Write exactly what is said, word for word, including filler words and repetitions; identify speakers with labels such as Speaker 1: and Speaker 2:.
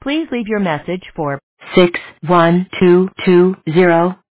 Speaker 1: Please leave your message for six one two two zero.